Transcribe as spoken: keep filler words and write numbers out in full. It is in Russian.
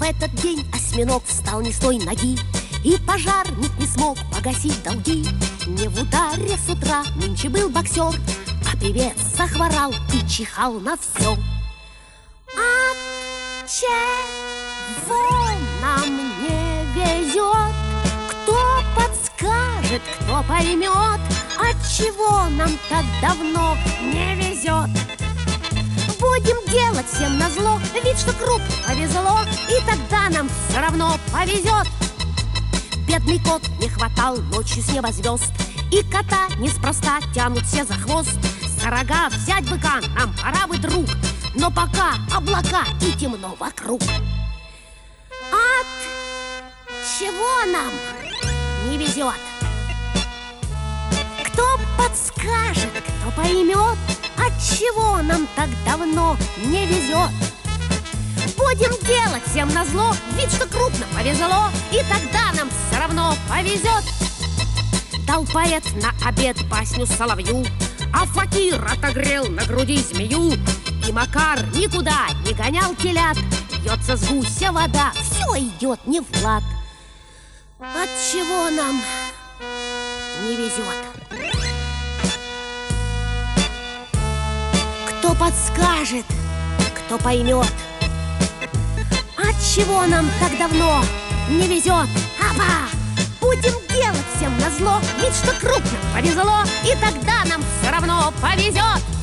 этот день осьминог встал не с той ноги, и пожарник не смог погасить долги. Не в ударе с утра нынче был боксер, а певец захворал и чихал на все. От чего нам не везет? Кто подскажет, кто поймет? От чего нам так давно не везет? Будем делать всем назло вид, что крупно повезло, и тогда нам все равно повезет. Бедный кот не хватал ночью с неба звезд, и кота неспроста тянут все за хвост. За рога взять быка нам пора бы, друг, но пока облака и темно вокруг. От чего нам не везет? Кто подскажет, кто поймет? От чего нам так давно не везет? Будем делать всем назло вид, что крупно повезло, и тогда нам все равно повезет. Дал поэт на обед басню соловью, а факир отогрел на груди змею. И Макар никуда не гонял телят, льется с гуся вода, все идет не в лад. От чего нам не везет? Кто подскажет, кто поймет? От чего нам так давно не везет? Аба! Будем делать всем назло вид, что крупно повезло, и тогда нам все равно повезет.